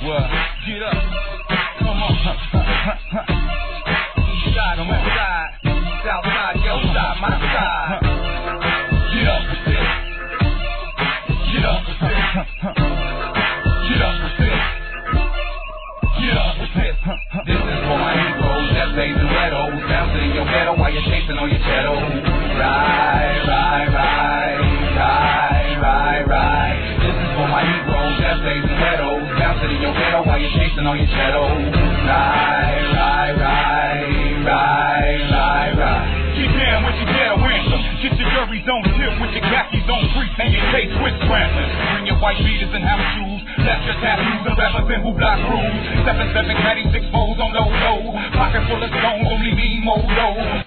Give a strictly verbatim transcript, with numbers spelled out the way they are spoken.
What? Get up. Come on. East side, I'm outside. South side, your side, my side. Get up with this. Get up with this. Get up with this. Get up with this. This is for my heroes, that's blazing ghettos. Bouncing in your ghetto while you're chasing on your shadow. Ride, ride, ride, ride, ride, ride. This is for my heroes, that's blazing ghettos. Bouncing in your ghetto while you're chasing on your shadow. Ride, ride, ride, ride, ride, ride. Get down with your ghetto anthem. Get your juries on tip with your khakis on freak and your case with scramblers. Bring your white beaters and house shoes. Left your tattoos and rappers in who block rules. Seven seven caddy six foes on low low. Pocket full of stones, only me more low.